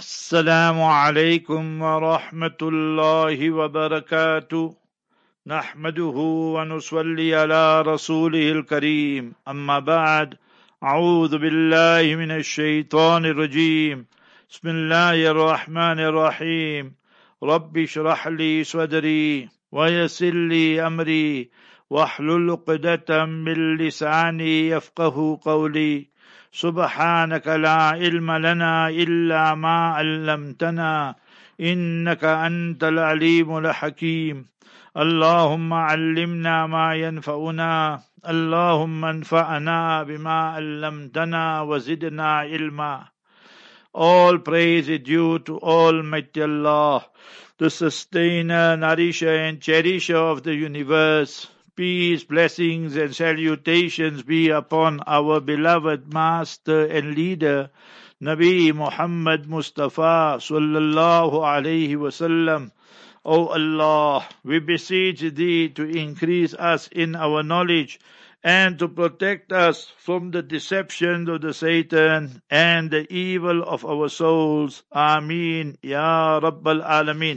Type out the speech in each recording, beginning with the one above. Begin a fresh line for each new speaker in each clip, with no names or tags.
السلام عليكم ورحمة الله وبركاته نحمده ونصلي على رسوله الكريم أما بعد أعوذ بالله من الشيطان الرجيم بسم الله الرحمن الرحيم رب اشرح لي صدري ويسر لي أمري واحلل عقدة من لساني يفقه قولي سبحانك لا علم لنا إلا ما علمتنا إنك أنت العليم الحكيم اللهم علمنا ما ينفعنا اللهم انفعنا بما علمتنا وزدنا علما. All praise is due to Almighty Allah, the sustainer, nourisher and cherisher of the universe. Peace, blessings and salutations be upon our beloved master and leader, Nabi Muhammad Mustafa sallallahu alaihi wasallam. O Allah, we beseech Thee to increase us in our knowledge and to protect us from the deception of the Satan and the evil of our souls. Ameen, Ya Rabbal Alameen.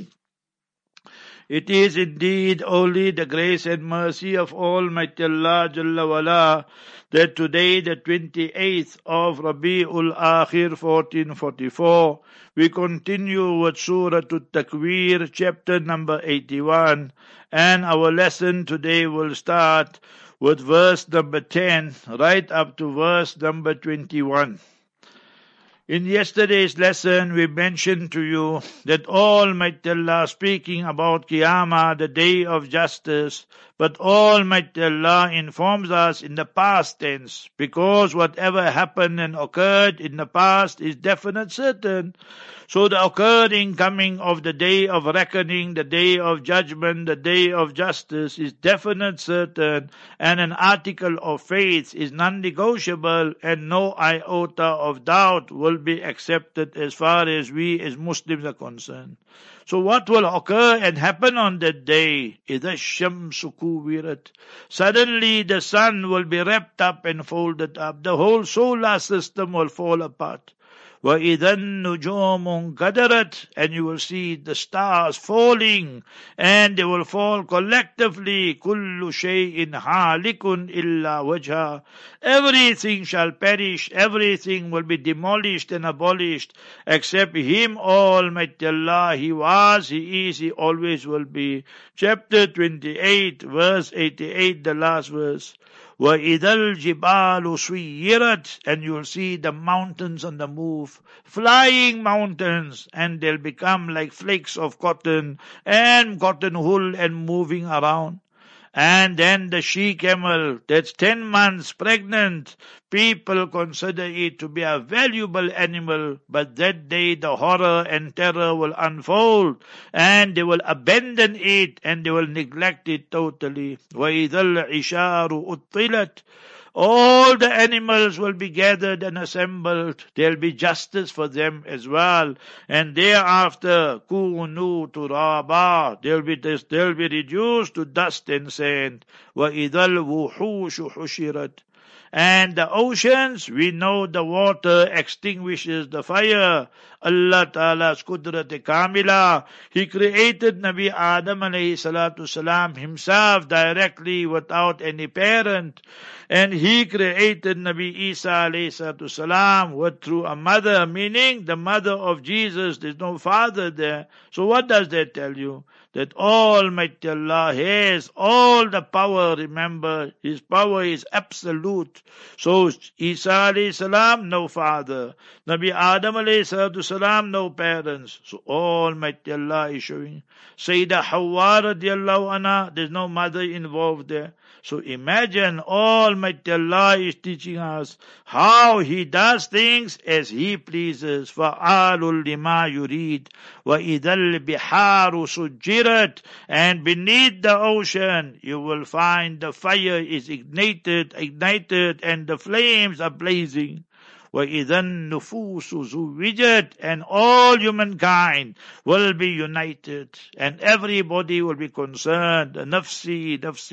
It is indeed only the grace and mercy of Almighty Allah Jalla wala that today, the 28th of Rabi'ul Akhir 1444, we continue with Surah At-Takwir, chapter number 81, and our lesson today will start with verse number 10 right up to verse number 21. In yesterday's lesson, we mentioned to you that Almighty Allah speaking about Qiyamah, the day of justice, but Almighty Allah informs us in the past tense, because whatever happened and occurred in the past is definite certain. So the occurring coming of the day of reckoning, the day of judgment, the day of justice is definite certain, and an article of faith is non-negotiable, and no iota of doubt will be accepted as far as we as Muslims are concerned. So what will occur and happen on that day? إِذَا الشَّمْسُ كُوِّرَتْ. Suddenly the sun will be wrapped up and folded up. The whole solar system will fall apart. وَإِذَا النُّجُومُ انْكَدَرَتْ. And you will see the stars falling, and they will fall collectively. كُلُّ شَيْءٍ هَالِكٌ إِلَّا وَجْهَهُ. Everything shall perish, everything will be demolished and abolished, except Him, Almighty Allah. He was, He is, He always will be. Chapter 28, verse 88, the last verse. وَإِذَا الْجِبَالُ سُيِّرَتْ. And you'll see the mountains on the move, flying mountains, and they'll become like flakes of cotton and cotton wool and moving around. And then the she-camel, that's 10 months pregnant, people consider it to be a valuable animal, but that day the horror and terror will unfold, and they will abandon it, and they will neglect it totally. وَإِذَا الْعِشَارُ أُطِّلَتْ. All the animals will be gathered and assembled. There'll be justice for them as well. And thereafter, كُونُوا تُرَابًا. They'll be reduced to dust and sand. وَإِذَا الْوُحُوشُ حُشِرَتْ. And the oceans, we know the water extinguishes the fire. Allah Ta'ala's Qudrat Kamila. He created Nabi Adam alayhi salatu salam himself directly without any parent. And He created Nabi Isa alayhi salatu salam through a mother, meaning the mother of Jesus. There's no father there. So what does that tell you? That Almighty Allah has all the power. Remember, His power is absolute. So Isa alayhi salam, no father. Nabi Adam alayhi salatu salam, no parents. So Almighty Allah is showing. Sayyidah Hawwa radiallahu anha, there's no mother involved there. So imagine Almighty Allah is teaching us how He does things as He pleases. فَعَالٌ لِمَا يُرِيدُ وَإِذَا الْبِحَارُ سُجِّرَتْ. And beneath the ocean you will find the fire is ignited, and the flames are blazing. وَإِذَا النُّفُوسُ زُوِّجَتْ. And all humankind will be united, and everybody will be concerned. Nafsi, nafsi.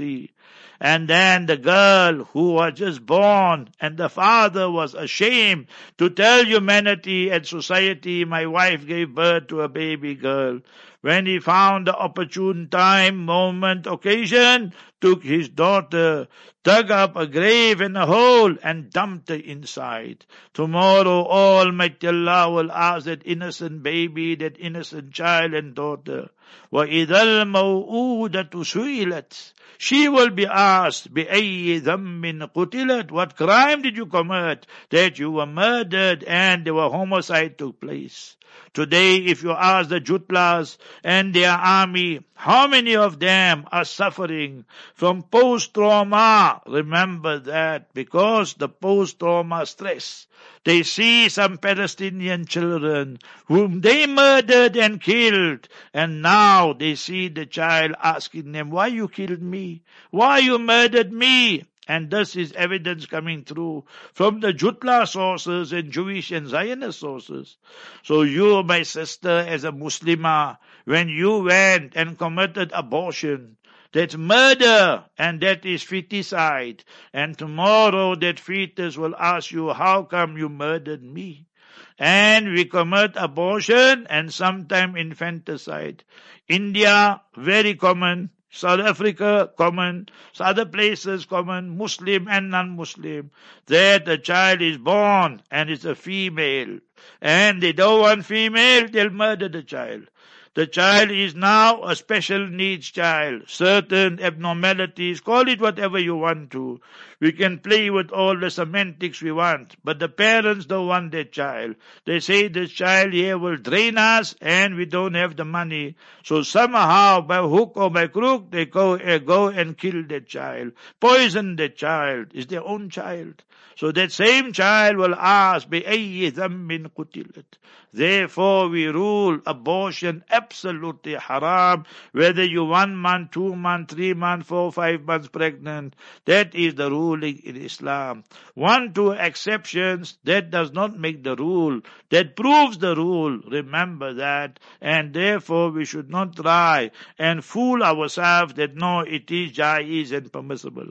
And then the girl who was just born, and the father was ashamed to tell humanity and society, my wife gave birth to a baby girl. When he found the opportune time, moment, occasion, took his daughter, dug up a grave and a hole, and dumped her inside. Tomorrow Almighty Allah will ask that innocent baby, that innocent child and daughter, وَإِذَا الْمَوْءُودَةُ سُئِلَتْ, she will be asked, بِأَيِّ ذَنْبٍ قُتِلَتْ, what crime did you commit that you were murdered and the homicide took place? Today, if you ask the Jutlas and their army, how many of them are suffering from post-trauma? Remember that, because the post-trauma stress. They see some Palestinian children whom they murdered and killed, and now they see the child asking them, why you killed me? Why you murdered me? And this is evidence coming through from the Jutla sources and Jewish and Zionist sources. So you, my sister, as a Muslimah, when you went and committed abortion, that's murder, and that is feticide. And tomorrow that fetus will ask you, how come you murdered me? And we commit abortion and sometimes infanticide. India, very common. South Africa, common. Other places, common. Muslim and non-Muslim. That a child is born and it's a female. And they don't want female, they'll murder the child. The child is now a special needs child. Certain abnormalities, call it whatever you want to. We can play with all the semantics we want. But the parents don't want their child. They say this child here will drain us and we don't have the money. So somehow, by hook or by crook, they go and kill that child. Poison that child. It's their own child. So that same child will ask, بِأَيِّ ذَنْبٍ قُتِلَتْ. Therefore we rule abortion absolutely haram, whether you 1 month, 2 months, 3 months, 4, 5 months pregnant. That is the ruling in Islam. 1, 2 exceptions, that does not make the rule. That proves the rule. Remember that. And therefore we should not try and fool ourselves that no, it is jaiz and permissible.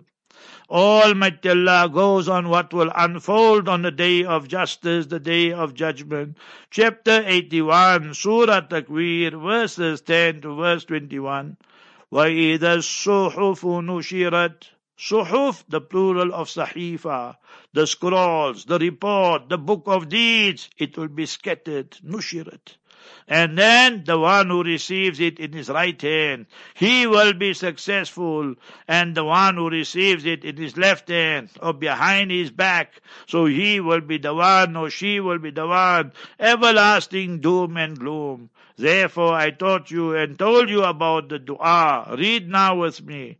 Almighty Allah goes on what will unfold on the day of justice, the day of judgment. Chapter 81, Surah Takwir, verses 10 to verse 21. وَإِذَا الصُّحُفُ نُشِرَتْ. Suhuf, the plural of sahifa, the scrolls, the report, the book of deeds, it will be scattered, nushirat. And then the one who receives it in his right hand, he will be successful. And the one who receives it in his left hand or behind his back, so he will be the one or she will be the one, everlasting doom and gloom. Therefore I taught you and told you about the dua. Read now with me.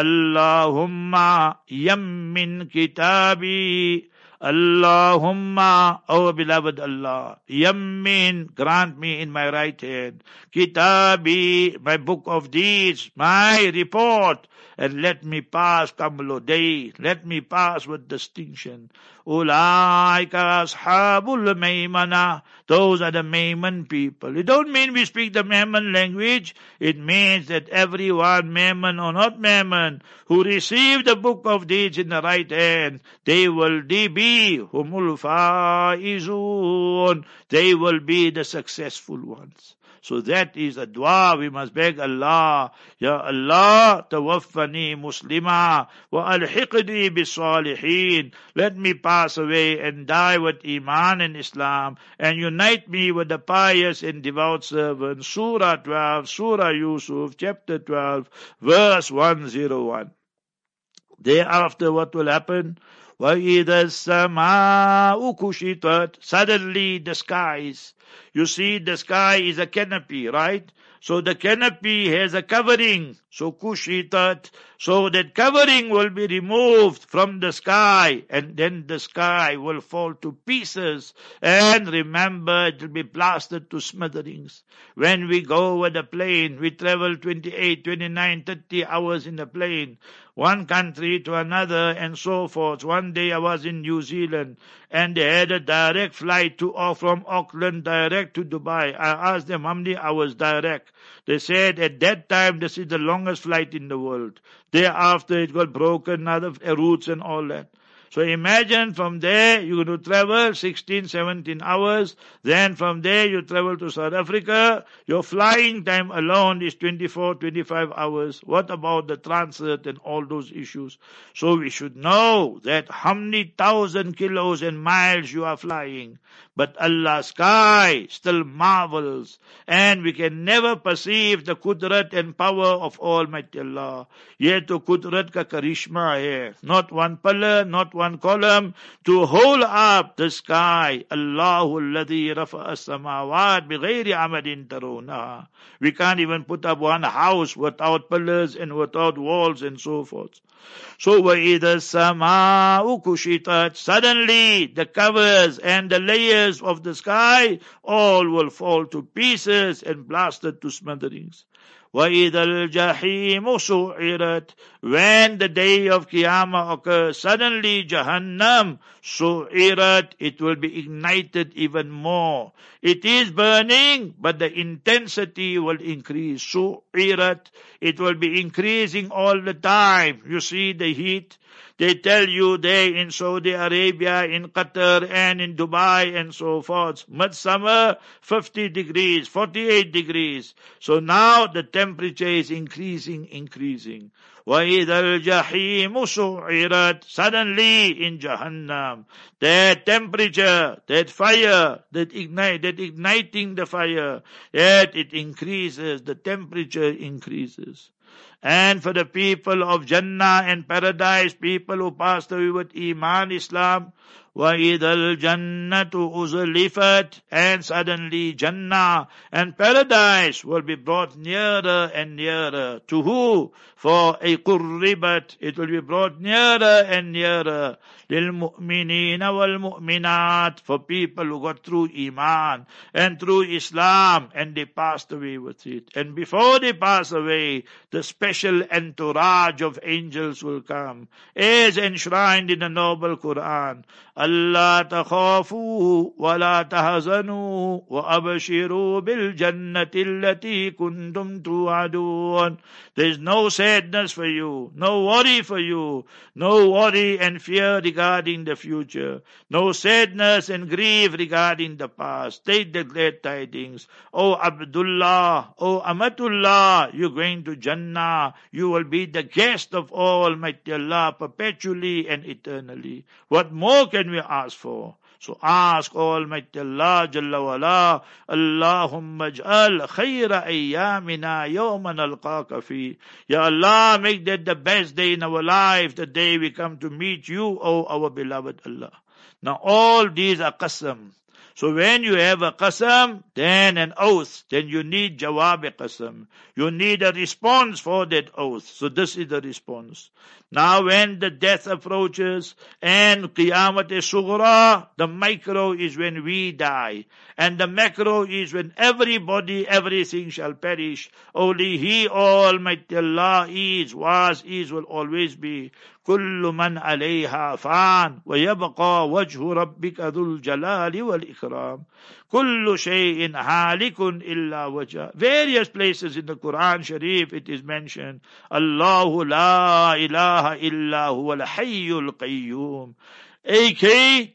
Allahumma yammin kitabi. Allahumma, oh beloved Allah, yammin, grant me in my right hand, kitabi, my book of deeds, my report, and let me pass kamlo day, let me pass with distinction. Ulaika ashabul maymana, those are the Mayman people. It don't mean we speak the Mayman language. It means that everyone, Mayman or not Mayman, who receive the book of deeds in the right hand, they will be humul faizun. They will be the successful ones. So that is a dua we must beg Allah. Ya Allah, tawaffani muslima wa alhiqni bis-salihin. Let me pass away and die with Iman and Islam and unite me with the pious and devout servants. Surah 12, Surah Yusuf, chapter 12, verse 101. Thereafter what will happen? وَإِذَا السَّمَاءُ كُشِطَتْ. Suddenly the skies. You see, the sky is a canopy, right? So the canopy has a covering. So kushitat. So that covering will be removed from the sky, and then the sky will fall to pieces. And remember, it will be blasted to smithereens. When we go with a plane, we travel 28, 29, 30 hours in the plane, one country to another and so forth. One day I was in New Zealand and they had a direct flight from Auckland direct to Dubai. I asked them how many hours direct. They said at that time this is the longest flight in the world. Thereafter it got broken, other routes and all that. So imagine from there you're going to travel 16, 17 hours. Then from there you travel to South Africa. Your flying time alone is 24, 25 hours. What about the transit and all those issues? So we should know that how many thousand kilos and miles you are flying. But Allah's sky still marvels. And we can never perceive the kudrat and power of Almighty Allah. Ye to kudrat ka karishma hai. Not one pillar, not one column, to hold up the sky. Allahu alladhi rafa'a as-samawat bighayri amadin tarawnaha. We can't even put up one house without pillars and without walls and so forth. So وَإِذَا السَّمَاءُ كُشِطَتْ, suddenly the covers and the layers of the sky all will fall to pieces and blasted to smithereens. وَإِذَا الْجَحِيمُ سُعِّرَتْ, when the day of Qiyamah occurs, suddenly Jahannam su'irat, it will be ignited even more. It is burning, but the intensity will increase. Su'irat, it will be increasing all the time. You see the heat. They tell you there in Saudi Arabia, in Qatar and in Dubai and so forth. Midsummer, 50 degrees, 48 degrees. So now the temperature is increasing. وَإِذَا الْجَحِيمُ سُعِّرَتْ, suddenly in Jahannam, that temperature, that fire, that igniting the fire, that it increases, the temperature increases. And for the people of Jannah and paradise, people who passed away with Iman, Islam, وَإِذَا الْجَنَّةُ أُزْلِفَتْ, and suddenly Jannah and paradise will be brought nearer and nearer. To who? For a قُرِّبَتْ, it will be brought nearer and nearer. لِلْمُؤْمِنِينَ وَالْمُؤْمِنَاتِ, for people who got through Iman and through Islam and they passed away with it. And before they pass away, the special entourage of angels will come, as enshrined in the noble Quran. أَلَّا تَخَافُوا وَلَا تَحْزَنُوا وَأَبْشِرُوا بِالْجَنَّةِ الَّتِي كُنْتُمْ تُوعَدُونَ. There is no sadness for you, no worry for you, no worry and fear regarding the future, no sadness and grief regarding the past. Take the glad tidings. O Abdullah, O Amatullah, you're going to Jannah. You will be the guest of Almighty Allah perpetually and eternally. What more can we ask for? So ask Almighty Allah Jalla wala, Allahumma ij'al khayra ayyamina yawman alqaka fi. Ya Allah, make that the best day in our life, the day we come to meet you, O our beloved Allah. Now all these are qasam. So when you have a qasam, then an oath, then you need jawab qasam. You need a response for that oath. So this is the response. Now when the death approaches and Qiyamat Sughra, the micro is when we die. And the macro is when everybody, everything shall perish. Only He, Almighty Allah, is, was, is, will always be. كل من عليها فان ويبقى وجه ربك ذو الجلال والإكرام. كل شيء هالك إلا وجهه. Various places in the Quran Sharif it is mentioned. الله لا إله إلا هو الحي القيوم. AK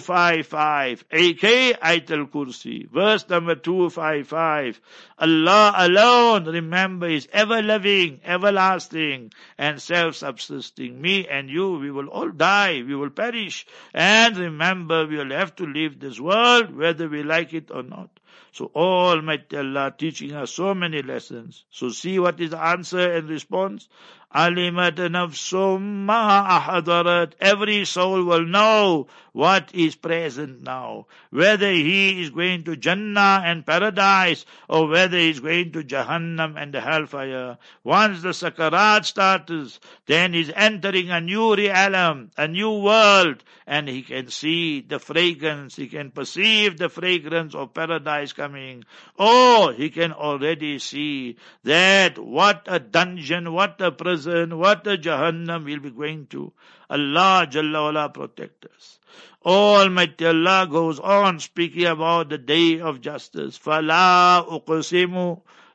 255. AK Ayatul Kursi. Verse number 255. Allah alone, remember, is ever living, everlasting, and self-subsisting. Me and you, we will all die, we will perish. And remember, we will have to leave this world, whether we like it or not. So Almighty Allah teaching us so many lessons. So see what is the answer and response. Alimat nafsum ma ahadarat. Every soul will know what is present now. Whether he is going to Jannah and paradise or whether he is going to Jahannam and the hellfire. Once the sakarat starts, then he's entering a new realm, a new world, and he can see the fragrance, he can perceive the fragrance of paradise coming. Or he can already see that what a dungeon, what a prison, what a Jahannam we'll be going to. Allah Jalla wala protect us. Almighty Allah goes on speaking about the day of justice. فَلَا أُقْسِمُ,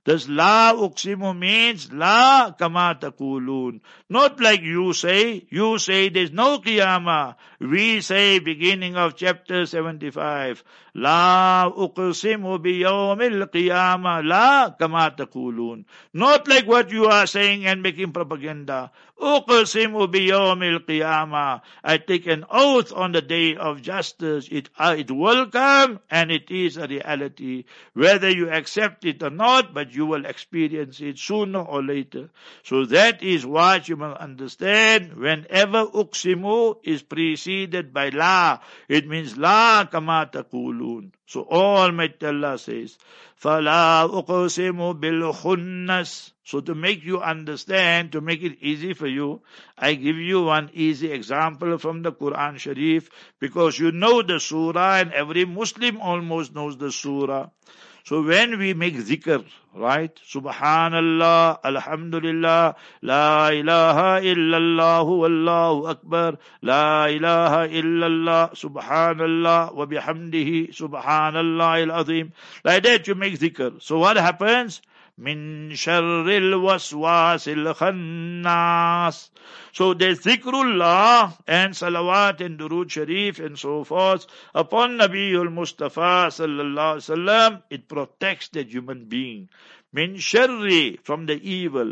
This la uqsimu means la kama taqulun. Not like you say there's no qiyamah. We say beginning of chapter 75, la uqsimu biyawmil qiyamah, la kama taqulun. Not like what you are saying and making propaganda. Uqsimu biyawmil qiyamah. I take an oath on the day of justice. It will come and it is a reality. Whether you accept it or not, but you will experience it sooner or later. So that is what you must understand. Whenever uqsimu is preceded by la, it means la kama taqulun. So Almighty Allah says, فَلَا أُقْسِمُ بِالْخُنَّسِ. So to make you understand, to make it easy for you, I give you one easy example from the Quran Sharif, because you know the surah and every Muslim almost knows the surah. So when we make zikr, right? Subhanallah, Alhamdulillah, La ilaha illallah, Wallahu Akbar, La ilaha illallah, Subhanallah, wa bihamdihi, Subhanallah al-Azim. Like that you make zikr. So what happens? Min sharril waswasil khannas. So there's zikrullah and salawat and durood sharif and so forth upon Nabiul Mustafa sallallahu alaihi wasallam. It protects the human being. Min sharri, from the evil.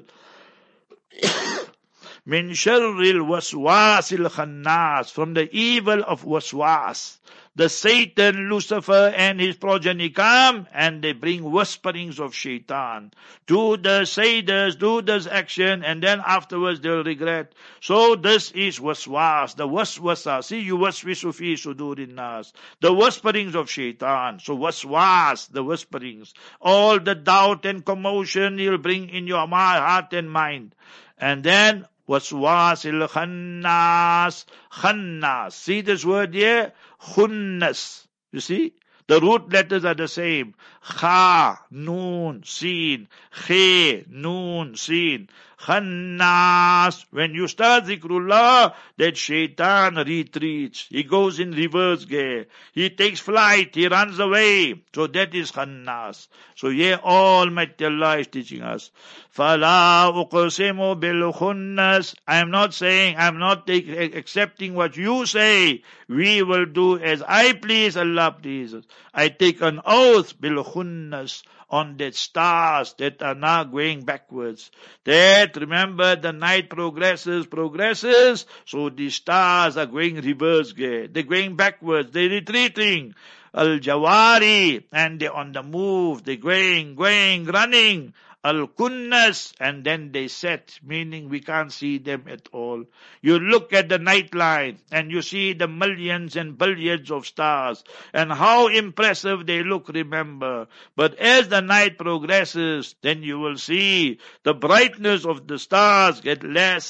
Min sharril waswasil khannas, from the evil of waswas. The Satan, Lucifer and his progeny come and they bring whisperings of shaitan. Do this, say this, do this action, and then afterwards they'll regret. So this is waswas, the waswasa. See, you waswisu fi sudurin nas. The whisperings of shaitan. So waswas, the whisperings. All the doubt and commotion he'll bring in your heart and mind. And then waswasil khannas. Khannas. See this word here? Khunnas. You see? The root letters are the same. Kha, Noon, Sin. Khe, Noon, Sin. Khannas. When you start zikrullah, that shaitan retreats. He goes in reverse gear. He takes flight. He runs away. So that is khannas. So here Almighty Allah is teaching us. فَلَا أُقْسِمُ بِالْخُنَّسِ. I'm not accepting what you say. We will do as I please, Allah pleases. I take an oath, bil-khunnas, on the stars that are now going backwards. That, remember, the night progresses, so the stars are going reverse gear. They're going backwards, they're retreating. Al-Jawari, and they're on the move, they're going, running. Al-Kunnas, and then they set, meaning we can't see them at all. You look at the night line and you see the millions and billions of stars and how impressive they look, remember. But as the night progresses, then you will see the brightness of the stars get less.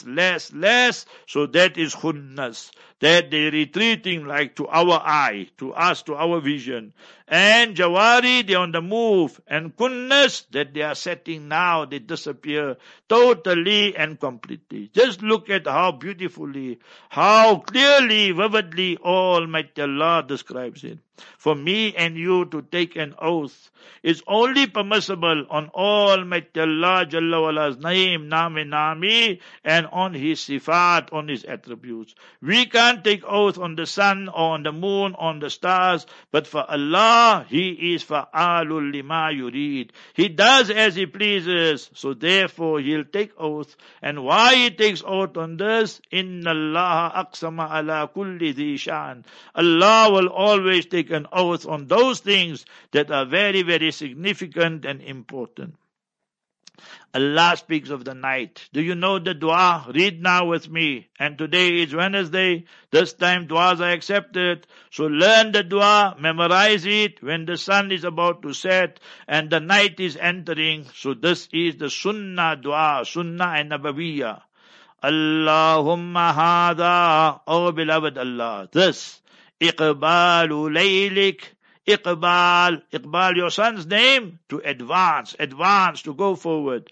So that is Khunnas. That they're retreating like to our eye, to us, to our vision. And Jawari, they're on the move. And Kunnas, that they are setting now, they disappear totally and completely. Just look at how beautifully, how clearly, vividly Almighty Allah describes it. For me and you to take an oath is only permissible on Almighty Allah Jalla Wala's name, Nami, and on His sifat, on His attributes. We can't take oath on the sun or on the moon, on the stars, but for Allah, He is fa'alul lima yurid. He does as He pleases, so therefore He'll take oath. And why He takes oath on this? Inna Allah aqsama ala kulli dhi shan. Allah will always take an oath on those things that are very, very significant and important. Allah speaks of the night. Do you know the dua? Read now with me. And today is Wednesday. This time duas are accepted. So learn the dua, memorize it when the sun is about to set and the night is entering. So this is the sunnah dua, sunnah and nabawiyah. Allahumma hada, oh beloved Allah, this Iqbalu laylik. Iqbal, your son's name, to advance, to go forward.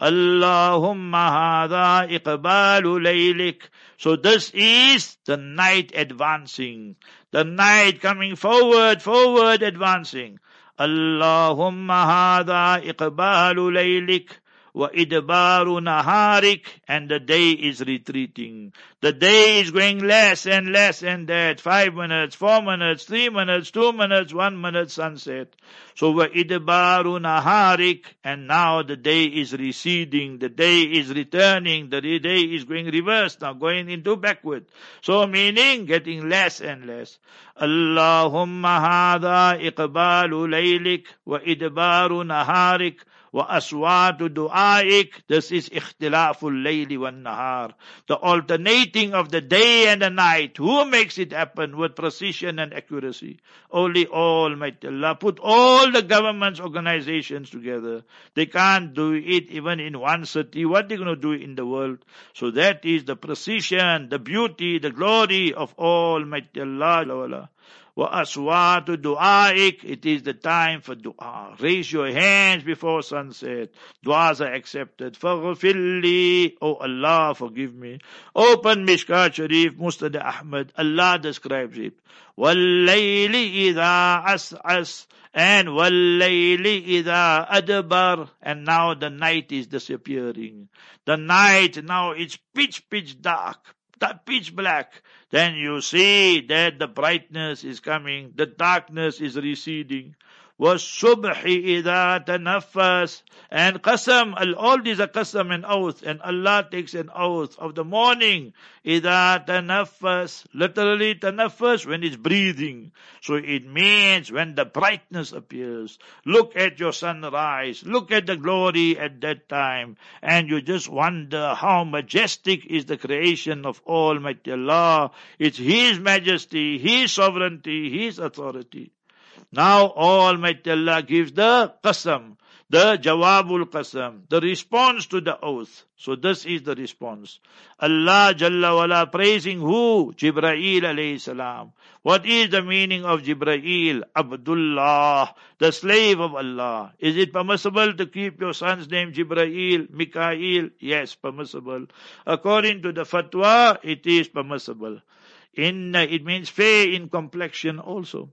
Allahumma hadha iqbalu laylik. So this is the night advancing. The night coming forward, advancing. Allahumma hadha iqbalu laylik wa idbaru naharik, and the day is retreating. The day is going less and less, and that 5 minutes, 4 minutes, 3 minutes, 2 minutes, 1 minute sunset. So wa idbaru naharik, and now the day is receding, the day is returning, the day is going reverse now, going into backward. So meaning getting less and less. Allahumma hadha iqbalu laylik wa idbaru naharik wa aswatu du'aik. This is ikhtilaful layli wan nahar, the alternating of the day and the night. Who makes it happen with precision and accuracy? Only Almighty Allah. Put all the government's organizations together. They can't do it even in one city. What are they going to do in the world? So that is the precision, the beauty, the glory of Almighty Allah. Wa aswatu du'aik. It is the time for dua. Raise your hands before sunset. Du'as are accepted. Faghfirli. Oh Allah, forgive me. Open Mishkat Sharif, Musnad Ahmad. Allah describes it. Wallayli idha as'as. And wallayli idha adbar. And now the night is disappearing. The night now is pitch dark. Pitch black. Then you see that the brightness is coming, the darkness is receding. وَالصُّبْحِ إِذَا تَنَفَّسْ. And qasam, all these are qasam and oath, and Allah takes an oath of the morning. إِذَا تَنَفَّسْ. Literally tanaffas, when it's breathing. So it means when the brightness appears. Look at your sunrise, look at the glory at that time, and you just wonder how majestic is the creation of Almighty Allah. It's His majesty, His sovereignty, His authority. Now Almighty Allah gives the qasam, the jawabul qasam, the response to the oath. So this is the response. Allah Jalla wala praising who? Jibreel alayhi salam. What is the meaning of Jibreel? Abdullah, the slave of Allah. Is it permissible to keep your son's name Jibreel, Mikael? Yes, permissible. According to the fatwa, it is permissible. It means fair in complexion also.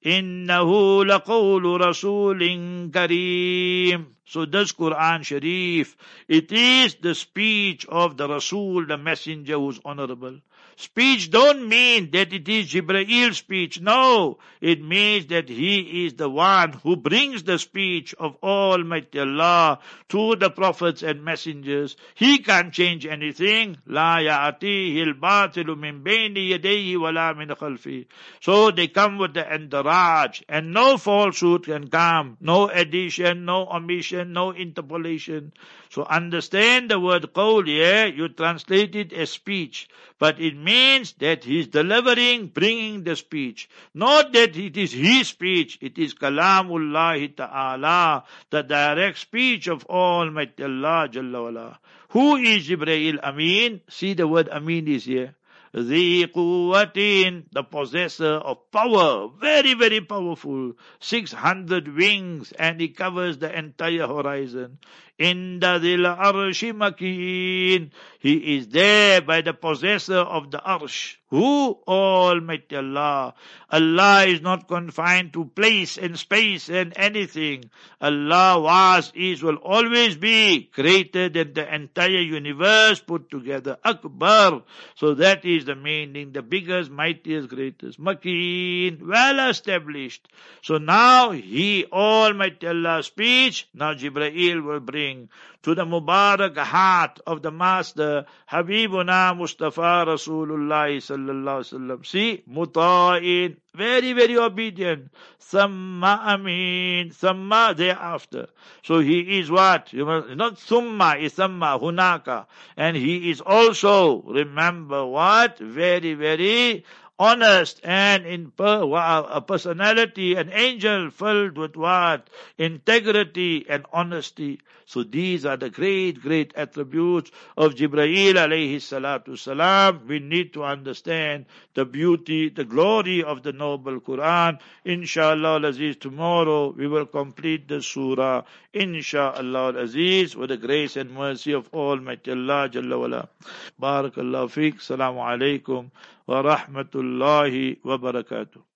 Innahu laqawlu rasulin kareem. So this Quran Sharif, it is the speech of the Rasul, the messenger who's honorable. Speech don't mean that it is Jibrail's speech. No, it means that he is the one who brings the speech of Almighty Allah to the prophets and messengers. He can't change anything. La ya'atihi al-batilu min bayni yadayhi wa la min khalfi. So they come with the entourage, and no falsehood can come. No addition, no omission, no interpolation. So understand the word qawl here, you translate it as speech. But it means that he is delivering, bringing the speech. Not that it is his speech, it is Kalamullahi Ta'ala, the direct speech of Almighty Allah Jalla wala. Who is Jibreel Amin? See the word Amin is here. The quwwatin, the possessor of power, very, very powerful, 600 wings, and he covers the entire horizon. Inda dhil arshi makin, he is there by the possessor of the arsh. Who? Almighty Allah. Allah is not confined to place and space and anything. Allah was, is, will always be greater than the entire universe put together. Akbar. So that is the meaning, the biggest, mightiest, greatest. Makin, well established. So now He, Almighty Allah's speech, now Jibreel will bring to the Mubarak heart of the Master, Habibuna Mustafa Rasulullah sallallahu alaihi wasallam. See, muta'in, very, very obedient. Thumma amin, thumma thereafter. So he is what? Not thumma, is thumma, hunaka. And he is also, remember what? Very, very honest and in a personality, an angel filled with what? Integrity and honesty. So these are the great, great attributes of Jibreel alayhi salatu salam. We need to understand the beauty, the glory of the noble Quran. Inshallah al-Aziz, tomorrow we will complete the surah. Inshallah al-Aziz, with the grace and mercy of Almighty Allah Jalla wala. Barakallahu feek. Assalamu alaikum wa rahmatullahi wa barakatuh.